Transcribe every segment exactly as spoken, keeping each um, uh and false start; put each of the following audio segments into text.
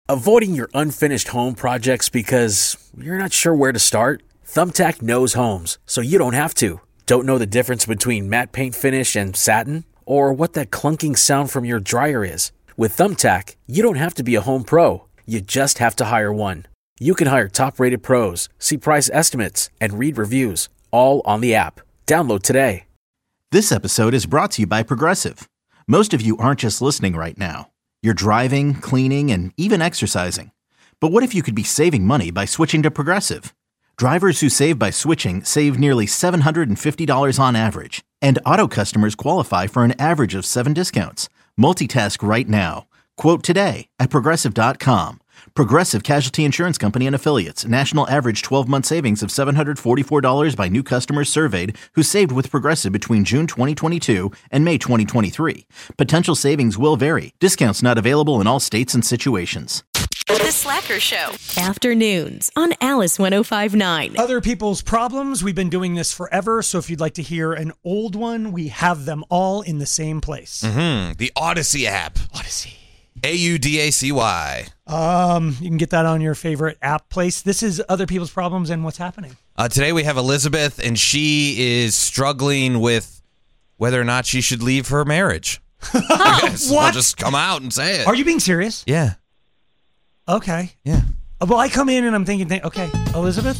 Avoiding your unfinished home projects because you're not sure where to start? Thumbtack knows homes, so you don't have to. Don't know the difference between matte paint finish and satin? Or what that clunking sound from your dryer is? With Thumbtack, you don't have to be a home pro. You just have to hire one. You can hire top-rated pros, see price estimates, and read reviews, all on the app. Download today. This episode is brought to you by Progressive. Most of you aren't just listening right now. You're driving, cleaning, and even exercising. But what if you could be saving money by switching to Progressive? Drivers who save by switching save nearly seven hundred fifty dollars on average. And auto customers qualify for an average of seven discounts. Multitask right now. Quote today at Progressive dot com. Progressive Casualty Insurance Company and Affiliates. National average twelve-month savings of seven hundred forty-four dollars by new customers surveyed who saved with Progressive between June twenty twenty-two and May twenty twenty-three. Potential savings will vary. Discounts not available in all states and situations. The Slacker Show. Afternoons on Alice one oh five point nine. Other people's problems. We've been doing this forever, so if you'd like to hear an old one, we have them all in the same place. Mm-hmm. The Odyssey app. Odyssey. A U D A C Y. Um, you can get that on your favorite app place. This is Other People's Problems and What's Happening. Uh, today we have Elizabeth, and she is struggling with whether or not she should leave her marriage. I guess What? I'll just come out and say it. Are you being serious? Yeah. Okay. Yeah. Uh, Well, I come in and I'm thinking, th- okay, Elizabeth?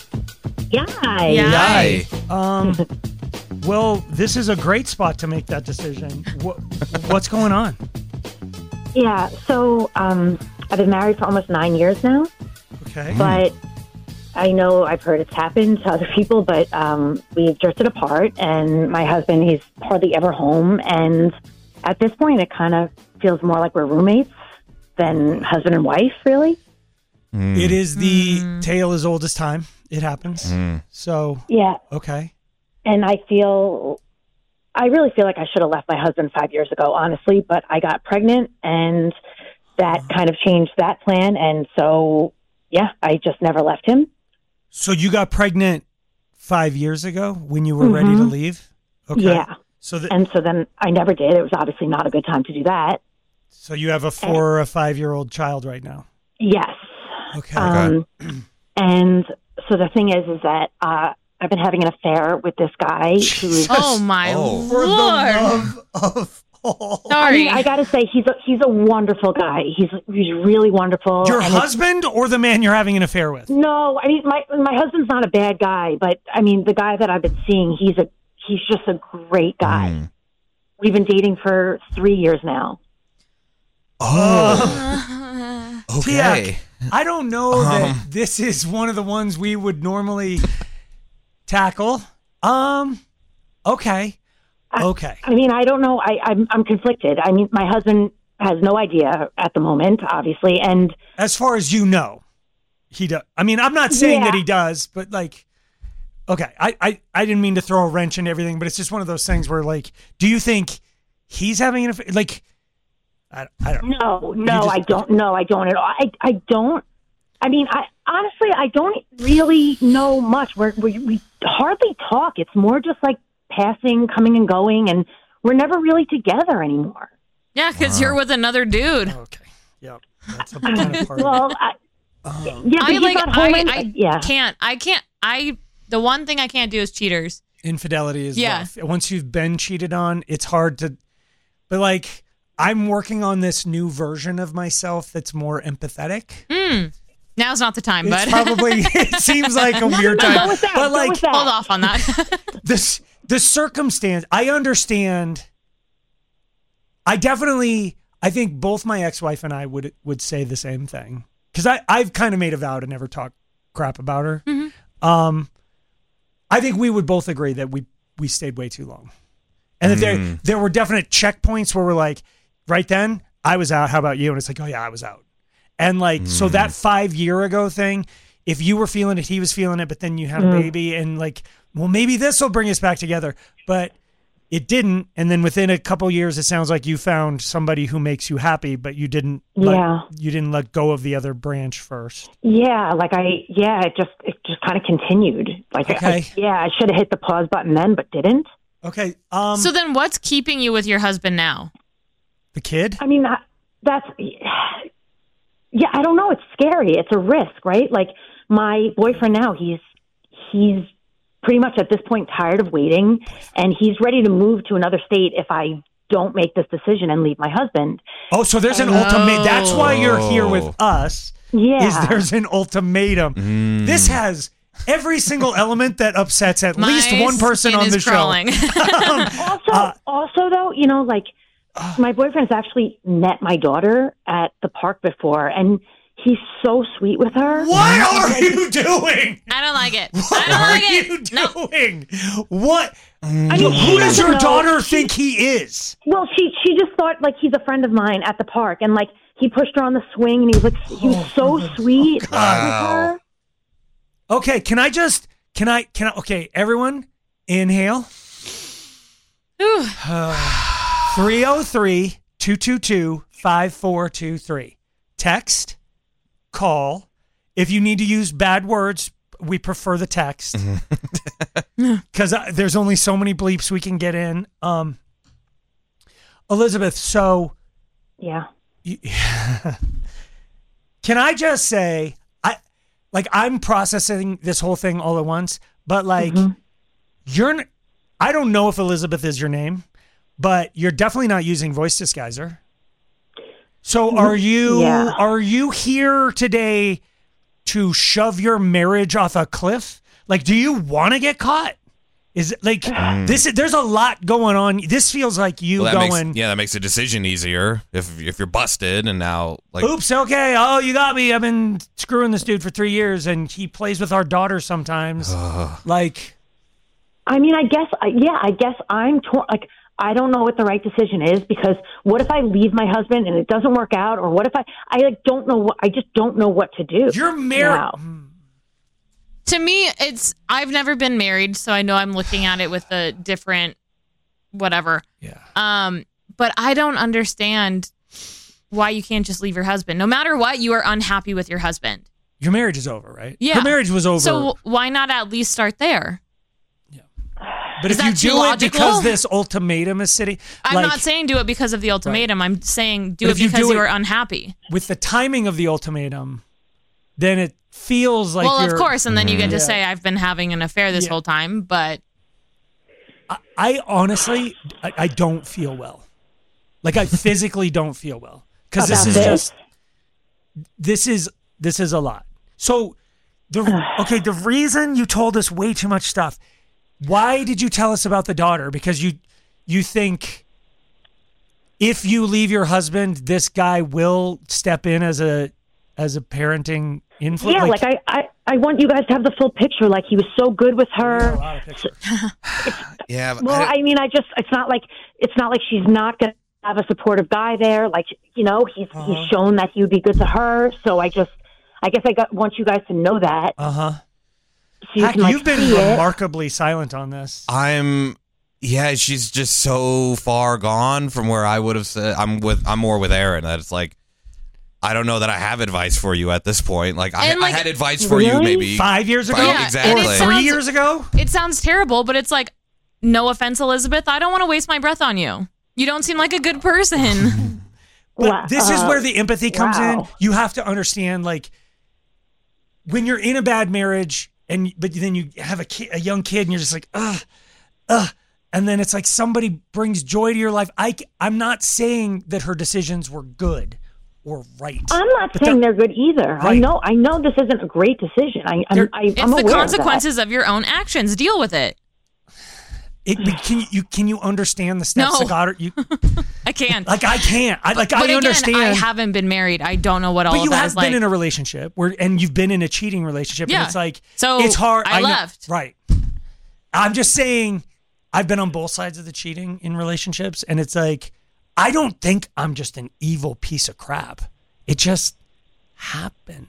Yay. Yay. Um, well, this is a great spot to make that decision. What, what's going on? Yeah, so um, I've been married for almost nine years now, Okay. but I know I've heard it's happened to other people, but um, we've drifted apart, and my husband, he's hardly ever home, and at this point, it kind of feels more like we're roommates than husband and wife, really. Mm. It is the tale as old as time. It happens. Mm. So, Yeah, okay. and I feel... I really feel like I should have left my husband five years ago, honestly, but I got pregnant, and that kind of changed that plan, and so, yeah, I just never left him. So you got pregnant five years ago when you were Mhm. ready to leave? Okay. Yeah. So that, And so then I never did. It was obviously not a good time to do that. so you have a four or a five-year-old child right now? Yes. Okay. Um, and so the thing is, is that uh, I've been having an affair with this guy who's... Oh my Oh. For the lord! love of all. I Sorry. mean, I got to say, he's a, he's a wonderful guy. He's he's really wonderful. Your and it's- husband or the man you're having an affair with? No, I mean, my my husband's not a bad guy, but I mean, the guy that I've been seeing, he's a he's just a great guy. Mm. We've been dating for three years now. Oh. Okay. I don't know Um. that this is one of the ones we would normally tackle. Um, okay. Okay. I mean, I don't know. I, I'm I'm conflicted. I mean, my husband has no idea at the moment, obviously, and As far as you know, he does. I mean, I'm not saying Yeah. that he does, but like, okay, I, I, I didn't mean to throw a wrench into everything, but it's just one of those things where, like, do you think he's having an affair? Like, I, I don't no, no, just- I don't. No, I don't at all. I I don't. I mean, I honestly, I don't really know much. We're, we we hardly talk. It's more just like passing, coming and going, and we're never really together anymore. Yeah, because you're with another dude. Okay. Yep. That's a kind of part of Well, it. I, Um, yeah, but I he's like. not home. I, and- I yeah, can't. I can't. I. The one thing I can't do is cheaters. Infidelity is Yeah. rough. Once you've been cheated on, it's hard to. But like, I'm working on this new version of myself that's more empathetic. Hmm. Now's not the time, It's bud. probably it seems like a weird no, time, go with that, but go like with that. Hold off on that. this the circumstance. I understand. I definitely. I think both my ex-wife and I would would say the same thing because I I've kind of made a vow to never talk crap about her. Mm-hmm. Um, I think we would both agree that we we stayed way too long, and that there Mm. there were definite checkpoints where we're like, right then I was out. How about you? And it's like, oh yeah, I was out. And like, so that five year ago thing, if you were feeling it, he was feeling it, but then you had a baby, and like, well, maybe this will bring us back together, but it didn't. And then within a couple years, it sounds like you found somebody who makes you happy, but you didn't. Let, Yeah. You didn't let go of the other branch first. yeah. Like I, yeah, it just it just kind of continued. Like, I- Okay. I, yeah, I should have hit the pause button then, but didn't. Okay. Um. So then, what's keeping you with your husband now? the kid. I mean, that, that's Yeah, I don't know. It's scary. It's a risk, right? Like my boyfriend now, he's he's pretty much at this point tired of waiting, and he's ready to move to another state if I don't make this decision and leave my husband. Oh, so there's an ultimatum. That's why you're here with us. Yeah. Is there's an ultimatum. Mm. This has every single element that upsets at My least one person skin on is the crawling. show. Also, Uh, also though, you know, like my boyfriend's actually met my daughter at the park before, and he's so sweet with her. What are you doing? I don't like it. I What don't are like you it. No. doing? What? I mean, Who she does doesn't your know. daughter She- think he is? Well, she she just thought like he's a friend of mine at the park, and like he pushed her on the swing, and he was like he was so sweet with her. Okay, can I just can I can I okay, everyone inhale. Whew. three oh three, two two two, five four two three. Text, call. If you need to use bad words, we prefer the text. Because there's only so many bleeps we can get in. Um, Elizabeth, so Yeah. you- can I just say, I like I'm processing this whole thing all at once, but like you're, n- I don't know if Elizabeth is your name, but you're definitely not using voice disguiser. So are you Yeah. are you here today to shove your marriage off a cliff? Like, do you want to get caught? Is it like this? There's a lot going on. This feels like you Well, that going. makes, yeah, that makes a decision easier if if you're busted and now like Oops, okay. Oh, you got me. I've been screwing this dude for three years, and he plays with our daughter sometimes. Like, I mean, I guess, I, yeah, I guess I'm torn. Like, I don't know what the right decision is, because what if I leave my husband and it doesn't work out, or what if I, I like don't know what, I just don't know what to do. you're married. now. To me, it's I've never been married, so I know I'm looking at it with a different whatever. Yeah. Um, but I don't understand why you can't just leave your husband. No matter what, you are unhappy with your husband. Your marriage is over, right? Yeah. Her marriage was over. So why not at least start there? but is if you that too do it logical? because this ultimatum is sitting, I'm like, not saying do it because of the ultimatum. I'm saying do But it if you because do you it- are unhappy. with the timing of the ultimatum, then it feels like well, of you're- course, and then you get to Yeah. say I've been having an affair this Yeah. whole time, but I, I honestly, I, I don't feel well. Like I physically don't feel well because this About is this? just this is this is a lot. So the okay, the reason you told us way too much stuff. Why did you tell us about the daughter? Because you you think if you leave your husband, this guy will step in as a as a parenting influence. Yeah, like, I, I, I want you guys to have the full picture. Like, he was so good with her. a lot of pictures. yeah. Well, I- I mean, I just, it's not like, it's not like she's not going to have a supportive guy there. Like, you know, he's, Uh-huh. he's shown that he would be good to her. So I just, I guess I got, want you guys to know that. Uh huh. So you Heck, can, like, you've been see it. remarkably silent on this. I'm yeah, she's just so far gone from where I would have said I'm with I'm more with Aaron that it's like I don't know that I have advice for you at this point. Like I, And, like, I had advice for you really? maybe Five years ago, Five- Yeah, exactly. and it or three sounds- years ago. it sounds terrible, but it's like, no offense, Elizabeth, I don't want to waste my breath on you. You don't seem like a good person. But Wow. this is Uh, where the empathy comes in. wow. You have to understand, like, when you're in a bad marriage, and but then you have a kid, a young kid, and you're just like, ugh, ugh, and then it's like somebody brings joy to your life. I, I'm not saying that her decisions were good or right. I'm not But saying they're- they're good either. I Right. know, I know this isn't a great decision. I, I'm, They're- I, It's I'm the aware consequences of, your own actions. Deal with it. It, can you, you can you understand the steps No. that got her? You I can't. like I can't. I like but I again, understand. I haven't been married. I don't know what all But of you that have is been like. in a relationship where, and you've been in a cheating relationship, Yeah. and it's like, So, it's hard. I know- left. right? I'm just saying, I've been on both sides of the cheating in relationships, and it's like, I don't think I'm just an evil piece of crap. It just happened,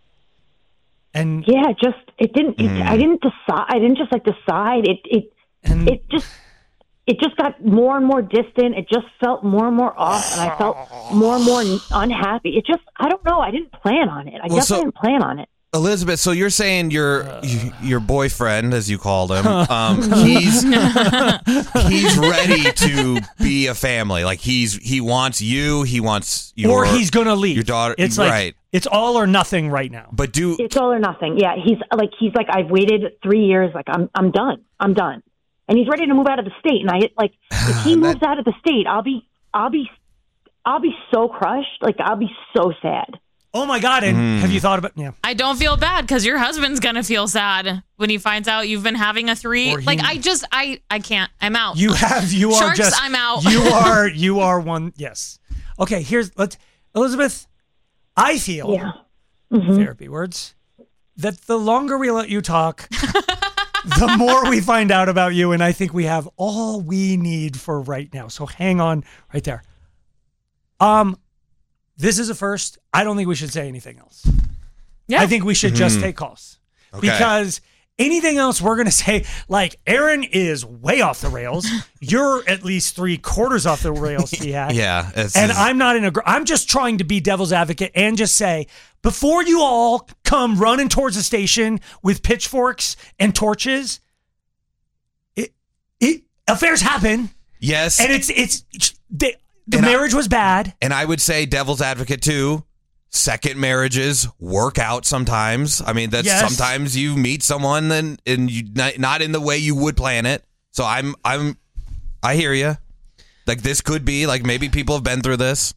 and that. Yeah, just, it didn't, it, I didn't decide, I didn't just like decide. It, it, and it just, it just got more and more distant. It just felt more and more off, and I felt more and more unhappy. It just, I don't know. I didn't plan on it. I Well, definitely so- didn't plan on it. Elizabeth, so you're saying your y- your boyfriend, as you called him, um, he's he's ready to be a family. Like he's he wants you, he wants your or he's gonna leave. your daughter. It's like, right. It's all or nothing right now. But do It's all or nothing. Yeah, he's like he's like I've waited three years. Like I'm I'm done. I'm done. And he's ready to move out of the state. And I like if he moves out of the state, I'll be I'll be I'll be so crushed. Like I'll be so sad. Oh my God! And Mm. have you thought about? Yeah. I don't feel bad because your husband's gonna feel sad when he finds out you've been having a three. Or he- Like I just I I can't. I'm out. You have. You are Sharks, just. I'm out. You are. You are one. Yes. Okay. Here's. Let's. Elizabeth. I feel. Yeah. Mm-hmm. Therapy words. That the longer we let you talk, the more we find out about you, and I think we have all we need for right now. So hang on right there. Um, this is a first. I don't think we should say anything else. Yeah. I think we should just take calls. Okay. Because anything else we're going to say, like, Aaron is way off the rails. You're at least three quarters off the rails, T-Hack. yeah, it's, And I'm not in a, gr- I'm just trying to be devil's advocate and just say, before you all come running towards the station with pitchforks and torches, it, it, affairs happen. yes, And it's, it's, they, the And I- marriage was bad. and I would say devil's advocate too. Second marriages work out sometimes. I mean, that's Yes. sometimes you meet someone and and you not, not in the way you would plan it. So I'm I'm I hear you. Like this could be like maybe people have been through this.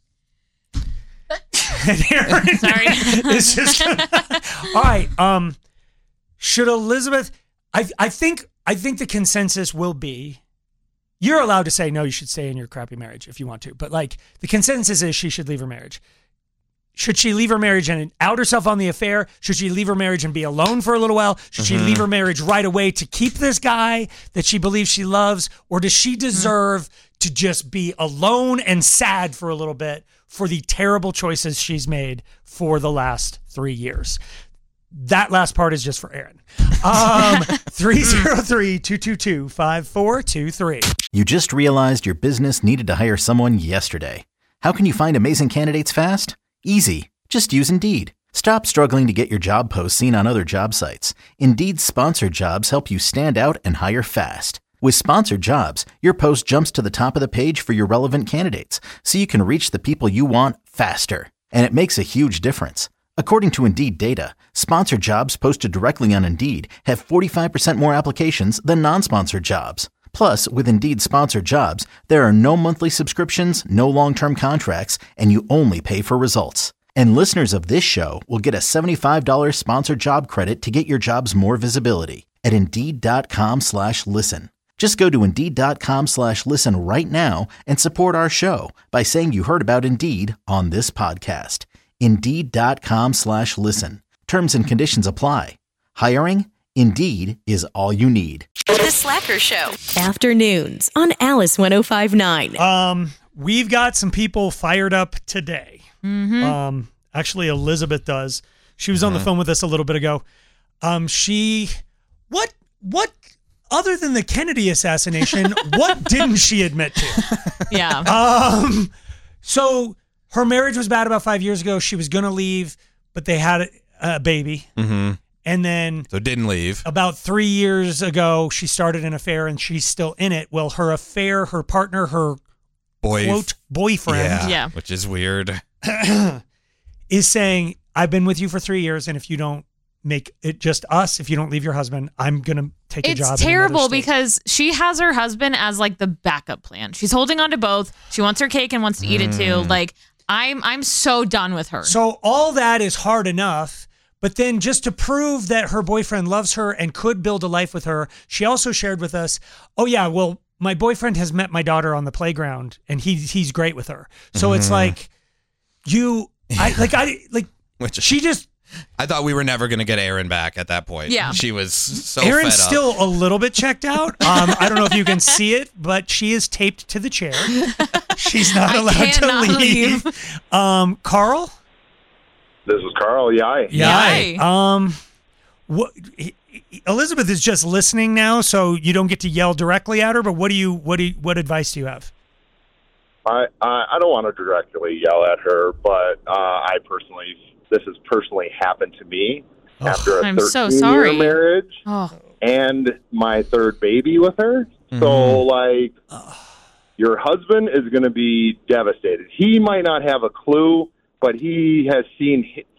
And Aaron Sorry. is just all right. Um, should Elizabeth? I I think I think the consensus will be, you're allowed to say no. You should stay in your crappy marriage if you want to, but like the consensus is she should leave her marriage. Should she leave her marriage and out herself on the affair? Should she leave her marriage and be alone for a little while? Should she leave her marriage right away to keep this guy that she believes she loves? Or does she deserve to just be alone and sad for a little bit for the terrible choices she's made for the last three years? That last part is just for Aaron. Um, three oh three, two two two, five four two three. You just realized your business needed to hire someone yesterday. How can you find amazing candidates fast? Easy. Just use Indeed. Stop struggling to get your job posts seen on other job sites. Indeed's sponsored jobs help you stand out and hire fast. With sponsored jobs, your post jumps to the top of the page for your relevant candidates, so you can reach the people you want faster. And it makes a huge difference. According to Indeed data, sponsored jobs posted directly on Indeed have forty-five percent more applications than non-sponsored jobs. Plus, with Indeed sponsored jobs, there are no monthly subscriptions, no long-term contracts, and you only pay for results. And listeners of this show will get a seventy-five dollars sponsored job credit to get your jobs more visibility at Indeed.com slash listen. Just go to Indeed.com slash listen right now and support our show by saying you heard about Indeed on this podcast. Indeed.com slash listen. Terms and conditions apply. Hiring? Indeed is all you need. The Slacker Show. Afternoons on Alice one oh five point nine. Um, we've got some people fired up today. Mm-hmm. Um, actually, Elizabeth does. She was on the phone with us a little bit ago. Um, she, what, what, other than the Kennedy assassination, what didn't she admit to? Yeah. Um, so her marriage was bad about five years ago. She was gonna leave, but they had a, a baby, Mm-hmm. and then So didn't leave. about three years ago, she started an affair, and she's still in it. Well, her affair, her partner, her Boy, quote boyfriend, yeah, Yeah. which is weird. is saying, I've been with you for three years, and if you don't make it just us, if you don't leave your husband, I'm going to take a job. It's in another terrible state. because she has her husband as like the backup plan. She's holding on to both. She wants her cake and wants to eat it too. Like I'm I'm so done with her. So all that is hard enough, but then just to prove that her boyfriend loves her and could build a life with her, she also shared with us, oh yeah, well, my boyfriend has met my daughter on the playground and he, he's great with her. So it's like, you, I like, I, like, Which she just, I thought we were never going to get Aaron back at that point. Yeah. She was so Aaron's fed up. still a little bit checked out. Um, I don't know if you can see it, but she is taped to the chair. She's not I allowed to cannot leave. Um, Carl? This is Carl. Yai. Yay. Um, what? Elizabeth is just listening now, so you don't get to yell directly at her. But what do you? What do? You, what advice do you have? I, I I don't want to directly yell at her, but uh, I personally, this has personally happened to me Oh, after a I'm so thirteen-year sorry. marriage Oh. and my third baby with her. Mm-hmm. So, like, your husband is going to be devastated. He might not have a clue, but he has seen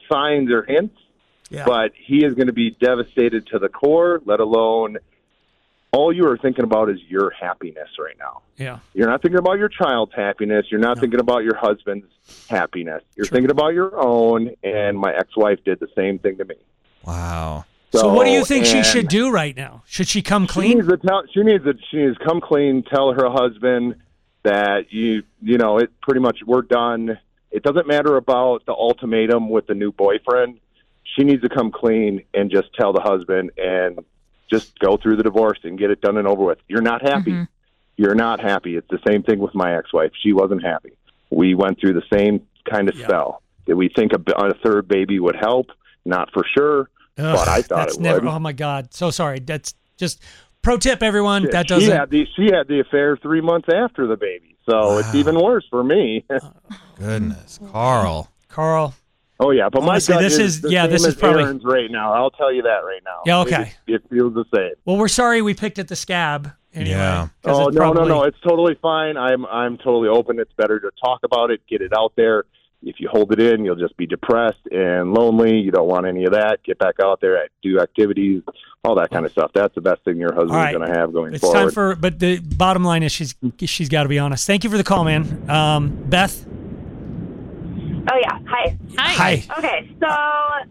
signs or hints, Yeah. but he is going to be devastated to the core, let alone all you are thinking about is your happiness right now. Yeah. You're not thinking about your child's happiness. You're not No. thinking about your husband's happiness. You're True. thinking about your own, and my ex-wife did the same thing to me. Wow. So, what do you think she and should do right now? Should she come She clean? needs to tell. She needs to. She needs to come clean. Tell her husband that you. You know, it pretty much we're done. It doesn't matter about the ultimatum with the new boyfriend. She needs to come clean and just tell the husband and just go through the divorce and get it done and over with. You're not happy. Mm-hmm. You're not happy. It's the same thing with my ex-wife. She wasn't happy. We went through the same kind of Yeah. spell. Did we think a, b- a third baby would help? Not for sure, Ugh, but I thought that's it never. would. Oh my God. So sorry. That's just pro tip, everyone. That she doesn't. had the she had the affair three months after the baby, so it's Wow. even worse for me. Goodness, Carl. Carl. oh yeah, but Honestly, my gut this is, is- the yeah, same this is as probably- Aaron's right now. I'll tell you that right now. Yeah, okay. It, it feels the same. Well, we're sorry we picked at the scab. Anyway, Yeah. 'cause Oh it's no, probably- no, no! It's totally fine. I'm I'm totally open. It's better to talk about it, get it out there. If you hold it in, you'll just be depressed and lonely. You don't want any of that. Get back out there, do activities, all that kind of stuff. That's the best thing your husband's All right. going to have going It's forward. time for. But the bottom line is she's she's got to be honest. Thank you for the call, man. Um, Beth. Oh, yeah. Hi. Hi. Hi. Okay, so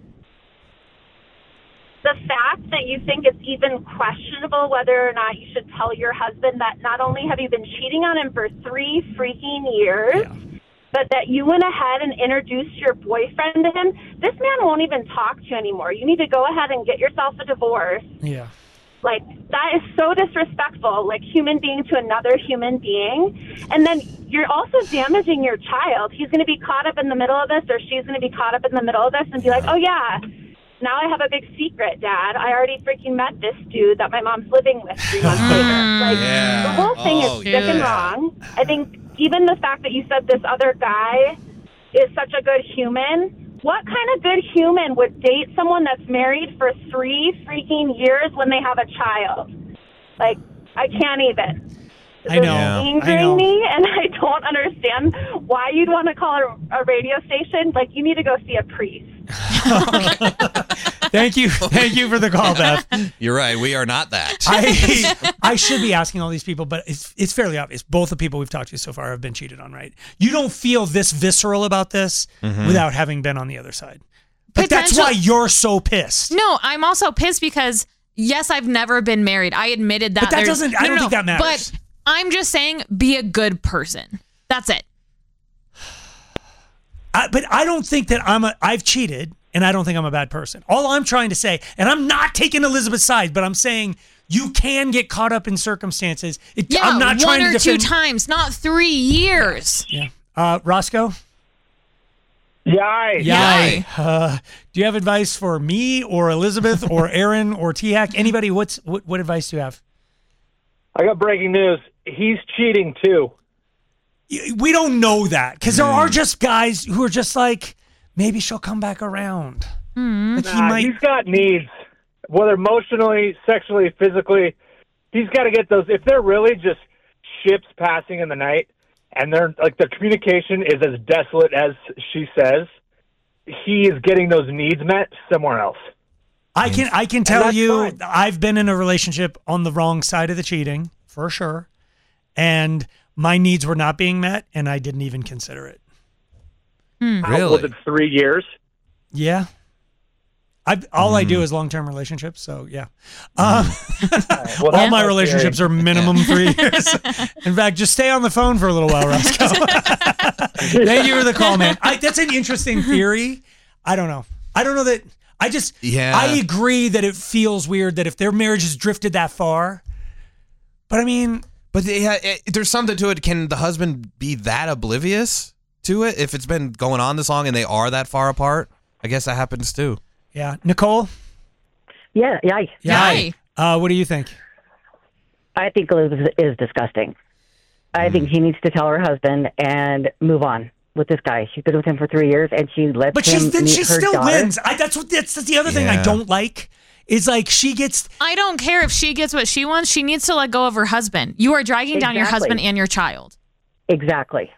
the fact that you think it's even questionable whether or not you should tell your husband that not only have you been cheating on him for three freaking years, Yeah. but that you went ahead and introduced your boyfriend to him, this man won't even talk to you anymore. You need to go ahead and get yourself a divorce. Yeah. Like, that is so disrespectful, like human being to another human being. And then you're also damaging your child. He's going to be caught up in the middle of this, or she's going to be caught up in the middle of this and be like, oh, yeah, now I have a big secret, Dad. I already freaking met this dude that my mom's living with three months later. Like, Yeah. the whole thing Oh, is sick and yeah. wrong. I think even the fact that you said this other guy is such a good human. What kind of good human would date someone that's married for three freaking years when they have a child? Like, I can't even. I know. It's Yeah. I angering know. me, and I don't understand why you'd want to call a, a radio station. Like, you need to go see a priest. Thank you. Thank you for the call, Beth. You're right. We are not that. I I should be asking all these people, but it's it's fairly obvious. Both the people we've talked to so far have been cheated on, right? You don't feel this visceral about this Mm-hmm. without having been on the other side. But that's Potential- why you're so pissed. No, I'm also pissed because yes, I've never been married. I admitted that. But that There's- doesn't- I no, don't no, think that no. matters. But I'm just saying, be a good person. That's it. I, but I don't think that I'm a. I've cheated, and I don't think I'm a bad person. All I'm trying to say, and I'm not taking Elizabeth's side, but I'm saying you can get caught up in circumstances. It, Yeah, I'm not trying one or to two defend. times, not three years. Yeah. Uh, Roscoe. Yay. Yay. Uh, do you have advice for me or Elizabeth or Aaron or T-Hack? Anybody? What's what? What advice do you have? I got breaking news. He's cheating too. We don't know that because there are just guys who are just like, maybe she'll come back around. Like he Nah, might. he's got needs, whether emotionally, sexually, physically. He's got to get those. If they're really just ships passing in the night, and they're like the communication is as desolate as she says, he is getting those needs met somewhere else. I can I can tell that's you fine. I've been in a relationship on the wrong side of the cheating for sure, and my needs were not being met, and I didn't even consider it. How, was it three years? Yeah. I all I Hmm. do is long term relationships, so yeah. Um, Well, all that's my not relationships scary. are minimum three years. In fact, just stay on the phone for a little while, Roscoe. Thank you for the call, man. I, that's an interesting theory. I don't know. I don't know that. I just. Yeah. I agree that it feels weird that if their marriage has drifted that far. But I mean, But yeah, it, there's something to it. Can the husband be that oblivious to it if it's been going on this long and they are that far apart? I guess that happens too. yeah, Nicole. Yeah, yeah. Yeah. Uh, what do you think? I think Elizabeth is disgusting. I think she needs to tell her husband and move on with this guy. She's been with him for three years, and she lets But him she's then meet she her still daughter. wins. I, that's what that's, that's the other thing I Yeah. don't like is like she gets. I don't care if she gets what she wants. She needs to let go of her husband. You are dragging down your Exactly. husband and your child. Exactly.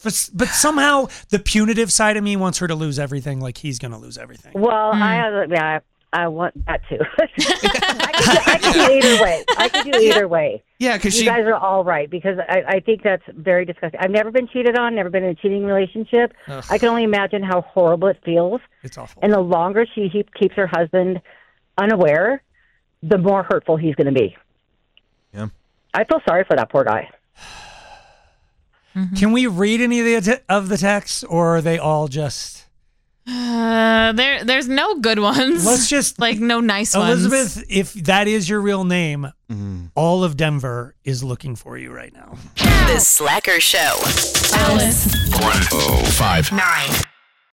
But somehow the punitive side of me wants her to lose everything, like he's going to lose everything. Well, Hmm. I yeah, I want that too. I could, I could do either way. I could do either way. Yeah, because you she. guys are all right because I, I think that's very disgusting. I've never been cheated on, never been in a cheating relationship. Ugh. I can only imagine how horrible it feels. It's awful. And the longer she he, keeps her husband unaware, the more hurtful he's going to be. Yeah. I feel sorry for that poor guy. Mm-hmm. Can we read any of the of the texts, or are they all just? Uh, there, there's no good ones. Let's just like no nice ones. Elizabeth, if that is your real name, Mm-hmm. all of Denver is looking for you right now. The Slacker Show. Alice one oh five Nine.